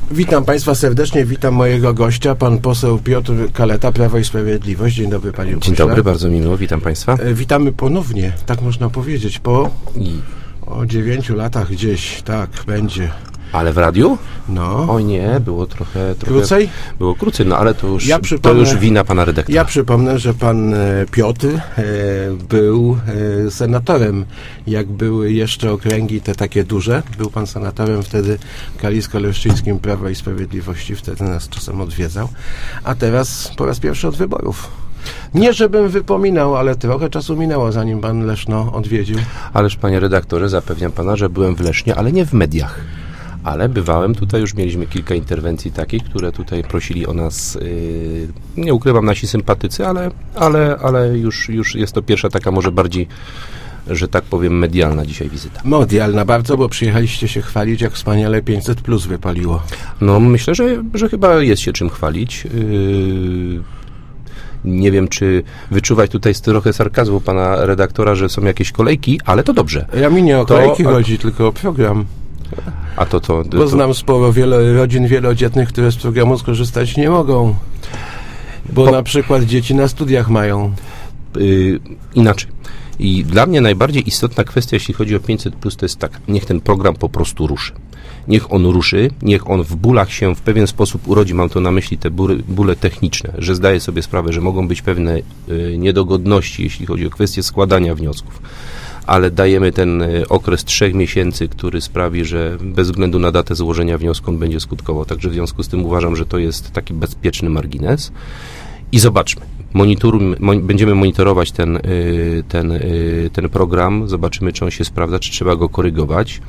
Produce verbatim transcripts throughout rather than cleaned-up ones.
Witam Państwa serdecznie, witam mojego gościa, pan poseł Piotr Kaleta, Prawo i Sprawiedliwość. Dzień dobry, panie pośle. Dzień dobry, bardzo mi miło, witam Państwa. Witamy ponownie, tak można powiedzieć, po o dziewięciu latach gdzieś, tak, będzie. Ale w radiu? No. Oj nie, było trochę... trochę Krócej? Było krócej, no ale to już, ja to już wina pana redaktora. Ja przypomnę, że pan Piotr e, był e, senatorem, jak były jeszcze okręgi te takie duże. Był pan senatorem wtedy w Kalisko-Leszczyńskim Prawa i Sprawiedliwości, wtedy nas czasem odwiedzał. A teraz po raz pierwszy od wyborów. Nie, żebym wypominał, ale trochę czasu minęło, zanim pan Leszno odwiedził. Ależ, panie redaktorze, zapewniam pana, że byłem w Lesznie, ale nie w mediach. Ale bywałem tutaj, już mieliśmy kilka interwencji takich, które tutaj prosili o nas, yy, nie ukrywam, nasi sympatycy, ale, ale, ale już, już jest to pierwsza taka może bardziej, że tak powiem, medialna dzisiaj wizyta. Medialna bardzo, bo przyjechaliście się chwalić, jak wspaniale pięćset plus wypaliło. No myślę, że, że chyba jest się czym chwalić. Yy, Nie wiem, czy wyczuwać tutaj trochę sarkazmu pana redaktora, że są jakieś kolejki, ale to dobrze. Ja mi nie o to, kolejki chodzi, tylko o program. A to to... to Bo to... znam sporo wiele rodzin wielodzietnych, które z programu skorzystać nie mogą. Bo po... na przykład dzieci na studiach mają. Yy, inaczej. I dla mnie najbardziej istotna kwestia, jeśli chodzi o pięćset plus, to jest taka. Niech ten program po prostu ruszy. Niech on ruszy, niech on w bólach się w pewien sposób urodzi, mam to na myśli te bóle, bóle techniczne, że zdaję sobie sprawę, że mogą być pewne y, niedogodności, jeśli chodzi o kwestię składania wniosków, ale dajemy ten y, okres trzech miesięcy, który sprawi, że bez względu na datę złożenia wniosku on będzie skutkował. Także w związku z tym uważam, że to jest taki bezpieczny margines. I zobaczmy. Monitorum, mon, będziemy monitorować ten, y, ten, y, ten program, zobaczymy, czy on się sprawdza, czy trzeba go korygować.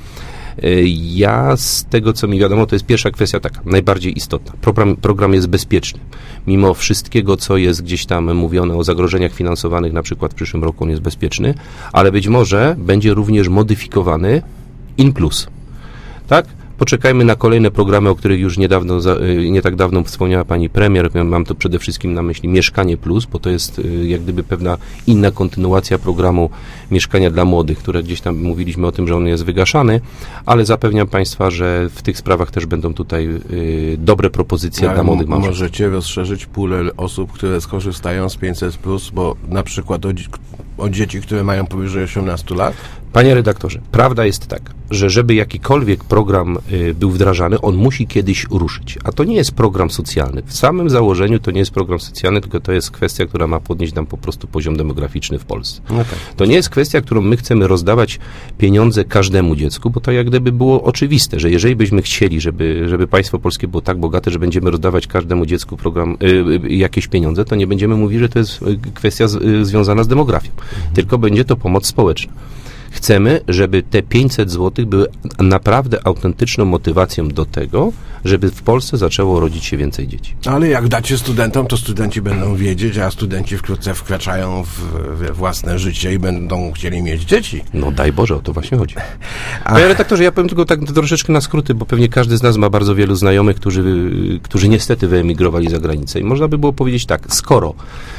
Ja z tego, co mi wiadomo, to jest pierwsza kwestia taka, najbardziej istotna. Program, program jest bezpieczny. Mimo wszystkiego, co jest gdzieś tam mówione o zagrożeniach finansowanych, na przykład w przyszłym roku on jest bezpieczny, ale być może będzie również modyfikowany in plus. Tak? Poczekajmy na kolejne programy, o których już niedawno, nie tak dawno wspomniała pani premier. Mam to przede wszystkim na myśli Mieszkanie Plus, bo to jest jak gdyby pewna inna kontynuacja programu Mieszkania dla Młodych, które gdzieś tam mówiliśmy o tym, że on jest wygaszany, ale zapewniam państwa, że w tych sprawach też będą tutaj y, dobre propozycje no, dla młodych małżeństw. Możecie rozszerzyć pulę osób, które skorzystają z pięćset plus, bo na przykład o, o dzieci, które mają powyżej osiemnastu lat? Panie redaktorze, prawda jest taka, że żeby jakikolwiek program y, był wdrażany, on musi kiedyś ruszyć. A to nie jest program socjalny. W samym założeniu to nie jest program socjalny, tylko to jest kwestia, która ma podnieść nam po prostu poziom demograficzny w Polsce. No tak. To nie jest kwestia, którą my chcemy rozdawać pieniądze każdemu dziecku, bo to jak gdyby było oczywiste, że jeżeli byśmy chcieli, żeby, żeby państwo polskie było tak bogate, że będziemy rozdawać każdemu dziecku program, y, y, jakieś pieniądze, to nie będziemy mówić, że to jest kwestia z, y, związana z demografią. Mhm. Tylko będzie to pomoc społeczna. Chcemy, żeby te pięćset złotych były naprawdę autentyczną motywacją do tego, żeby w Polsce zaczęło rodzić się więcej dzieci. Ale jak dacie studentom, to studenci będą wiedzieć, a studenci wkrótce wkraczają w, we własne życie i będą chcieli mieć dzieci. No daj Boże, o to właśnie chodzi. A... Panie redaktorze, ja powiem tylko tak troszeczkę na skróty, bo pewnie każdy z nas ma bardzo wielu znajomych, którzy, którzy niestety wyemigrowali za granicę. I można by było powiedzieć tak, skoro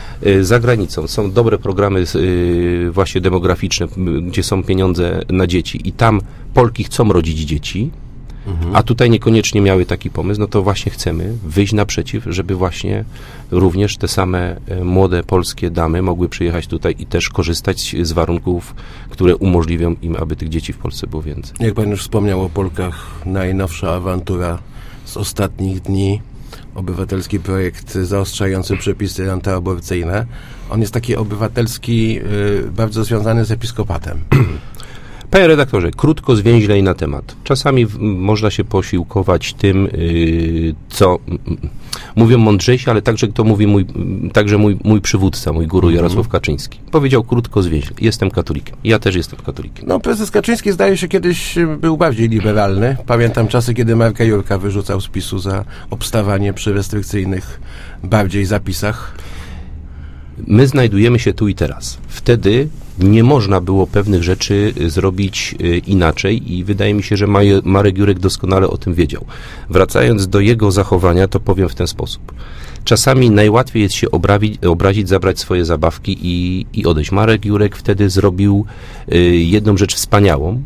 za granicą są dobre programy właśnie demograficzne, gdzie są pieniądze na dzieci i tam Polki chcą rodzić dzieci, mhm. a tutaj niekoniecznie miały taki pomysł, no to właśnie chcemy wyjść naprzeciw, żeby właśnie również te same młode polskie damy mogły przyjechać tutaj i też korzystać z warunków, które umożliwią im, aby tych dzieci w Polsce było więcej. Jak pan już wspomniał o Polkach, najnowsza awantura z ostatnich dni, obywatelski projekt zaostrzający przepisy antyaborcyjne. On jest taki obywatelski, yy, bardzo związany z episkopatem. Panie redaktorze, krótko, zwięźlej na temat. Czasami w, można się posiłkować tym, yy, co yy, mówią mądrzejsi, ale także to mówi mój, także mój, mój przywódca, mój guru Jarosław Kaczyński. Powiedział krótko, zwięźlej. Jestem katolikiem. Ja też jestem katolikiem. No, prezes Kaczyński zdaje się kiedyś był bardziej liberalny. Pamiętam czasy, kiedy Marka Jurka wyrzucał z PiSu za obstawanie przy restrykcyjnych bardziej zapisach. My znajdujemy się tu i teraz. Wtedy nie można było pewnych rzeczy zrobić inaczej i wydaje mi się, że Marek Jurek doskonale o tym wiedział. Wracając do jego zachowania, to powiem w ten sposób. Czasami najłatwiej jest się obrazić, obrazić zabrać swoje zabawki i, i odejść. Marek Jurek wtedy zrobił y, jedną rzecz wspaniałą,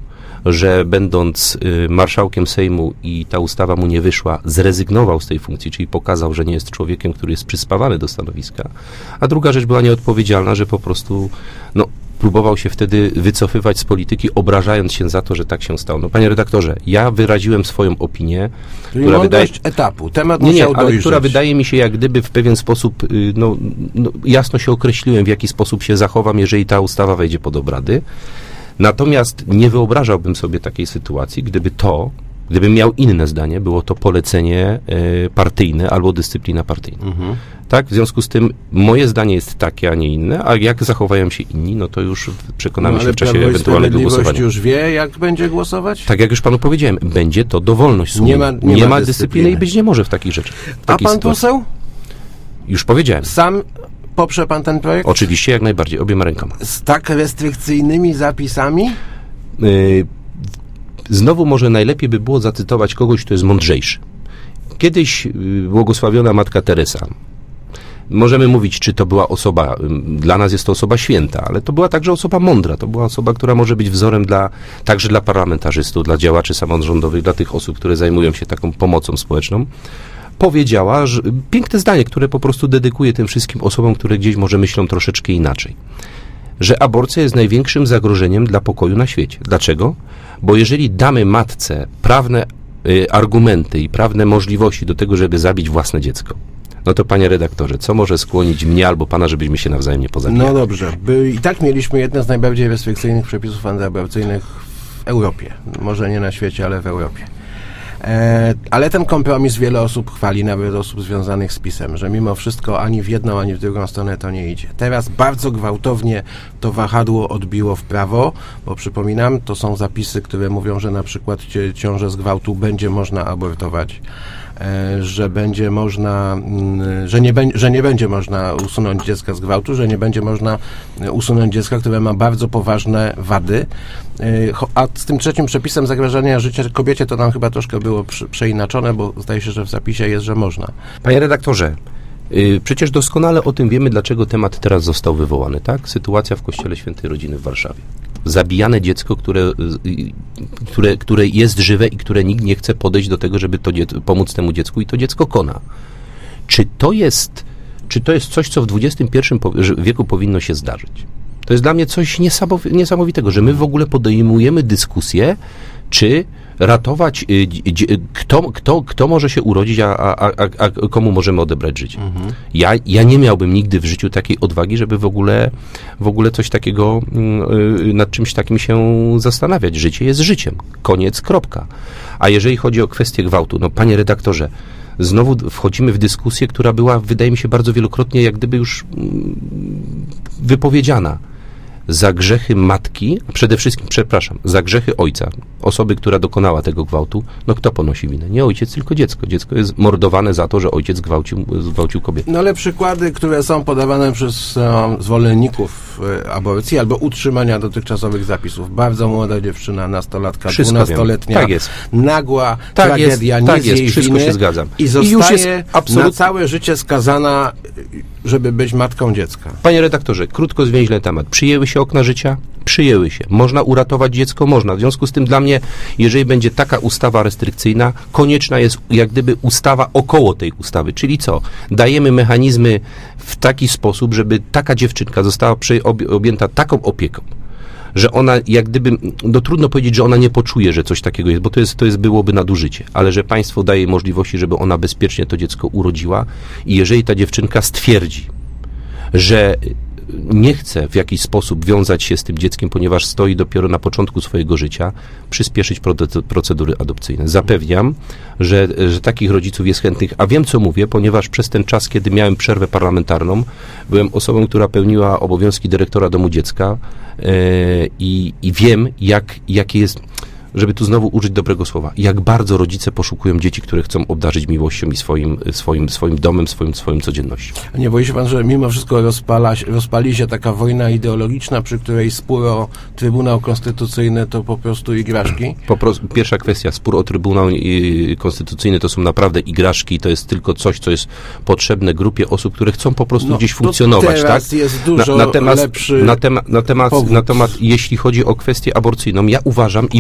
że będąc y, marszałkiem Sejmu i ta ustawa mu nie wyszła, zrezygnował z tej funkcji, czyli pokazał, że nie jest człowiekiem, który jest przyspawany do stanowiska. A druga rzecz była nieodpowiedzialna, że po prostu no, próbował się wtedy wycofywać z polityki, obrażając się za to, że tak się stało. No, panie redaktorze, ja wyraziłem swoją opinię, Czyli która wydaje... etapu. Temat nie, nie, musiał ale dojrzeć. która wydaje mi się jak gdyby w pewien sposób, y, no, no, jasno się określiłem, w jaki sposób się zachowam, jeżeli ta ustawa wejdzie pod obrady. Natomiast nie wyobrażałbym sobie takiej sytuacji, gdyby to, gdybym miał inne zdanie, było to polecenie y, partyjne albo dyscyplina partyjna. Mhm. Tak? W związku z tym moje zdanie jest takie, a nie inne, a jak zachowają się inni, no to już przekonamy no, się w czasie Prawo i ewentualnego głosowania. już wie, jak będzie głosować? Tak jak już panu powiedziałem, będzie to dowolność słowna. Nie ma, nie nie ma ma dyscypliny. dyscypliny i być nie może w takich rzeczach. W a pan sytuacji. poseł? Już powiedziałem. Sam poprze pan ten projekt? Oczywiście, jak najbardziej, obiema rękoma. Z tak restrykcyjnymi zapisami? Yy, znowu może najlepiej by było zacytować kogoś, kto jest mądrzejszy. Kiedyś yy, błogosławiona Matka Teresa. Możemy mówić, czy to była osoba, yy, dla nas jest to osoba święta, ale to była także osoba mądra. To była osoba, która może być wzorem dla, także dla parlamentarzystów, dla działaczy samorządowych, dla tych osób, które zajmują się taką pomocą społeczną. Powiedziała, że piękne zdanie, które po prostu dedykuję tym wszystkim osobom, które gdzieś może myślą troszeczkę inaczej, że aborcja jest największym zagrożeniem dla pokoju na świecie. Dlaczego? Bo jeżeli damy matce prawne y, argumenty i prawne możliwości do tego, żeby zabić własne dziecko, no to panie redaktorze, co może skłonić mnie albo pana, żebyśmy się nawzajem nie pozabijali? No dobrze. By, I tak mieliśmy jedne z najbardziej restrykcyjnych przepisów antyaborcyjnych w Europie. Może nie na świecie, ale w Europie. E, ale ten kompromis wiele osób chwali, nawet osób związanych z PiS-em, że mimo wszystko ani w jedną, ani w drugą stronę to nie idzie. Teraz bardzo gwałtownie to wahadło odbiło w prawo, bo przypominam, to są zapisy, które mówią, że na przykład ciążę z gwałtu będzie można abortować, e, że będzie można, m, że, nie be, że nie będzie można usunąć dziecka z gwałtu, że nie będzie można usunąć dziecka, które ma bardzo poważne wady. E, a z tym trzecim przepisem zagrażania życia kobiecie to nam chyba troszkę było przy, przeinaczone, bo zdaje się, że w zapisie jest, że można. Panie redaktorze, yy, przecież doskonale o tym wiemy, dlaczego temat teraz został wywołany, tak? Sytuacja w Kościele Świętej Rodziny w Warszawie. Zabijane dziecko, które, yy, które, które jest żywe i które nikt nie chce podejść do tego, żeby to dzie- pomóc temu dziecku i to dziecko kona. Czy to jest, czy to jest coś, co w dwudziestym pierwszym wieku powinno się zdarzyć? To jest dla mnie coś niesamowitego, że my w ogóle podejmujemy dyskusję, czy ratować, kto, kto, kto może się urodzić, a, a, a, a komu możemy odebrać życie. Mhm. Ja, ja nie miałbym nigdy w życiu takiej odwagi, żeby w ogóle, w ogóle coś takiego, nad czymś takim się zastanawiać. Życie jest życiem. Koniec, kropka. A jeżeli chodzi o kwestię gwałtu, no panie redaktorze, znowu wchodzimy w dyskusję, która była, wydaje mi się, bardzo wielokrotnie jak gdyby już wypowiedziana. Za grzechy matki, przede wszystkim, przepraszam, za grzechy ojca, osoby, która dokonała tego gwałtu, no kto ponosi winę? Nie ojciec, tylko dziecko. Dziecko jest mordowane za to, że ojciec gwałcił, gwałcił kobietę. No ale przykłady, które są podawane przez um, zwolenników e, aborcji albo utrzymania dotychczasowych zapisów. Bardzo młoda dziewczyna, nastolatka, dwunastoletnia, tak jest. Nagła tak tragedia, jest, nie tak z jej jest, wszystko winy się zgadzam. I zostaje I już jest absolut... na całe życie skazana, żeby być matką dziecka. Panie redaktorze, krótko zwięźle temat. Przyjęły się okna życia? Przyjęły się. Można uratować dziecko? Można. W związku z tym dla mnie, jeżeli będzie taka ustawa restrykcyjna, konieczna jest jak gdyby ustawa około tej ustawy. Czyli co? Dajemy mechanizmy w taki sposób, żeby taka dziewczynka została objęta taką opieką, że ona jak gdyby, no trudno powiedzieć, że ona nie poczuje, że coś takiego jest, bo to jest, to jest byłoby nadużycie, ale że państwo daje możliwości, żeby ona bezpiecznie to dziecko urodziła i jeżeli ta dziewczynka stwierdzi, że nie chce w jakiś sposób wiązać się z tym dzieckiem, ponieważ stoi dopiero na początku swojego życia, przyspieszyć procedury adopcyjne. Zapewniam, że, że takich rodziców jest chętnych, a wiem, co mówię, ponieważ przez ten czas, kiedy miałem przerwę parlamentarną, byłem osobą, która pełniła obowiązki dyrektora domu dziecka yy, i, i wiem, jak, jakie jest... żeby tu znowu użyć dobrego słowa, jak bardzo rodzice poszukują dzieci, które chcą obdarzyć miłością i swoim, swoim, swoim domem, swoim, swoją codziennością. Nie boi się pan, że mimo wszystko rozpala, rozpali się taka wojna ideologiczna, przy której spór o Trybunał Konstytucyjny to po prostu igraszki? Po prostu, pierwsza kwestia, spór o Trybunał Konstytucyjny to są naprawdę igraszki, to jest tylko coś, co jest potrzebne grupie osób, które chcą po prostu no, gdzieś funkcjonować. Teraz tak? jest dużo na, na temat, lepszy na temat, na temat, na temat, jeśli chodzi o kwestię aborcyjną, ja uważam i mam taką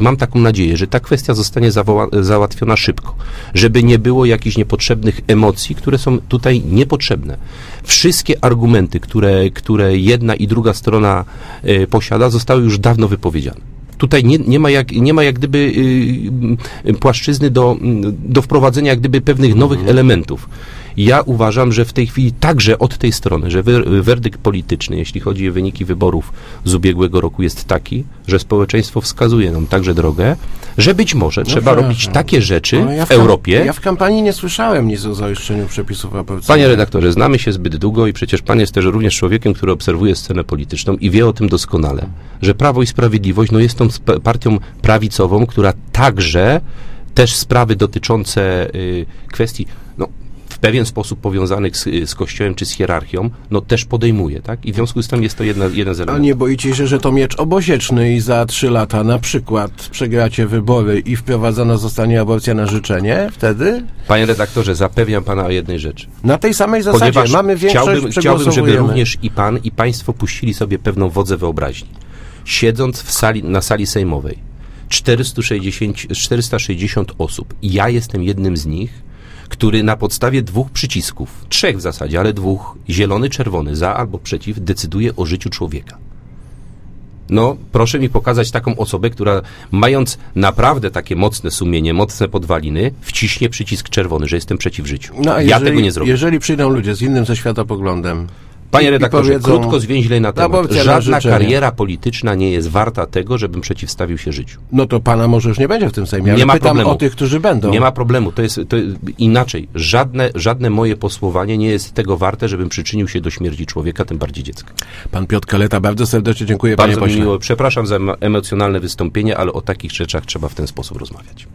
nadzieję, że ta kwestia zostanie zawoła- załatwiona szybko, żeby nie było jakichś niepotrzebnych emocji, które są tutaj niepotrzebne. Wszystkie argumenty, które, które jedna i druga strona y, posiada, zostały już dawno wypowiedziane. Tutaj nie, nie, ma jak, nie ma jak gdyby y, y, płaszczyzny do, do wprowadzenia jak gdyby pewnych nowych mhm. elementów. Ja uważam, że w tej chwili także od tej strony, że wer, werdykt polityczny, jeśli chodzi o wyniki wyborów z ubiegłego roku, jest taki, że społeczeństwo wskazuje nam także drogę, że być może no trzeba proszę. robić takie rzeczy ja w, w Europie. Ja w kampanii nie słyszałem nic o zaostrzeniu przepisów aborcyjnych. Panie redaktorze, znamy się zbyt długo i przecież pan jest też również człowiekiem, który obserwuje scenę polityczną i wie o tym doskonale, że Prawo i Sprawiedliwość no, jest tą sp- partią prawicową, która także też sprawy dotyczące y, kwestii no, w pewien sposób powiązanych z, z Kościołem czy z hierarchią, no też podejmuje, tak? I w związku z tym jest to jedna, jeden z elementów. A nie boicie się, że to miecz obosieczny i za trzy lata na przykład przegracie wybory i wprowadzona zostanie aborcja na życzenie wtedy? Panie redaktorze, zapewniam pana o jednej rzeczy. Na tej samej zasadzie Ponieważ mamy większość, chciałbym, chciałbym, żeby również i pan, i państwo puścili sobie pewną wodzę wyobraźni. Siedząc w sali, na sali sejmowej, czterysta sześćdziesiąt, czterysta sześćdziesiąt osób, i ja jestem jednym z nich, który na podstawie dwóch przycisków, trzech w zasadzie, ale dwóch, zielony, czerwony, za albo przeciw, decyduje o życiu człowieka. No, proszę mi pokazać taką osobę, która mając naprawdę takie mocne sumienie, mocne podwaliny, wciśnie przycisk czerwony, że jestem przeciw życiu. No, ja jeżeli, tego nie zrobię. Jeżeli przyjdą ludzie z innym ze światopoglądem, Panie redaktorze, powiedzą, krótko, zwięźlej na temat. Żadna na kariera polityczna nie jest warta tego, żebym przeciwstawił się życiu. No to pana może już nie będzie w tym Sejmie, ale nie ma pytam problemu. o tych, którzy będą. Nie ma problemu. To jest, to jest inaczej. Żadne, żadne moje posłowanie nie jest tego warte, żebym przyczynił się do śmierci człowieka, tym bardziej dziecka. Pan Piotr Kaleta, bardzo serdecznie dziękuję, bardzo panie pośle. Miło. Przepraszam za emocjonalne wystąpienie, ale o takich rzeczach trzeba w ten sposób rozmawiać.